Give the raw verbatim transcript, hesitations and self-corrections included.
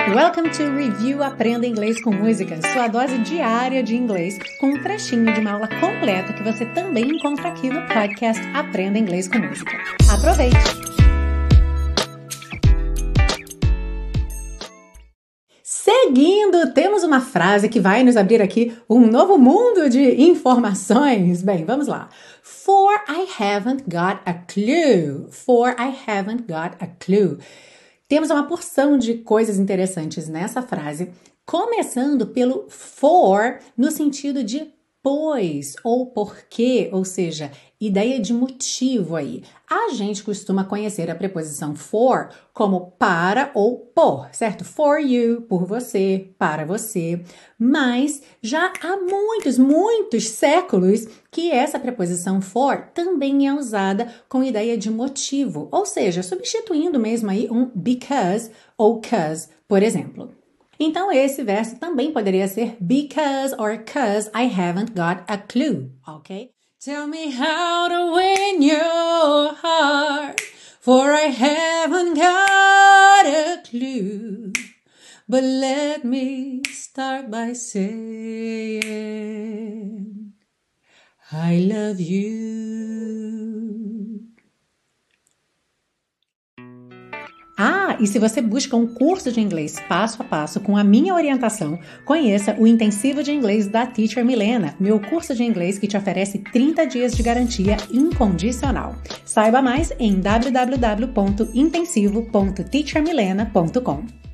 Welcome to Review Aprenda Inglês com Música, sua dose diária de inglês, com um trechinho de uma aula completa que você também encontra aqui no podcast Aprenda Inglês com Música. Aproveite! Seguindo, temos uma frase que vai nos abrir aqui um novo mundo de informações. Bem, vamos lá. For I haven't got a clue. For I haven't got a clue. Temos uma porção de coisas interessantes nessa frase, começando pelo for no sentido de pois ou porque, ou seja, ideia de motivo aí. A gente costuma conhecer a preposição for como para ou por, certo? For you, por você, para você. Mas já há muitos, muitos séculos que essa preposição for também é usada com ideia de motivo, ou seja, substituindo mesmo aí um because ou cause, por exemplo. Então, esse verso também poderia ser because or cause I haven't got a clue, ok? Tell me how to win your heart, for I haven't got a clue. But let me start by saying I love you. Ah, e se você busca um curso de inglês passo a passo com a minha orientação, conheça o Intensivo de Inglês da Teacher Milena, meu curso de inglês que te oferece trinta dias de garantia incondicional. Saiba mais em w w w ponto intensivo ponto teacher milena ponto com.